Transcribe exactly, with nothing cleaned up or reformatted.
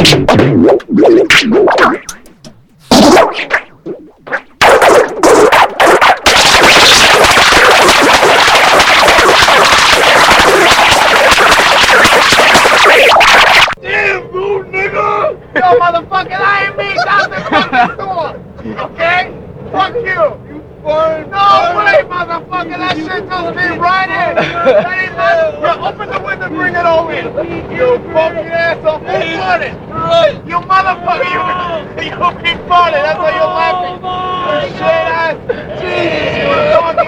Motherfucker, I ain't mean out the fucking store. Okay? Fuck you. You foreign. No way, motherfucker. That shit just be running. That ain't nothing. Yeah, open the window, bring it over here. You fucking asshole. Who farted? You motherfucker. You, you be farted. That's why you're laughing. You shit ass. Jesus, you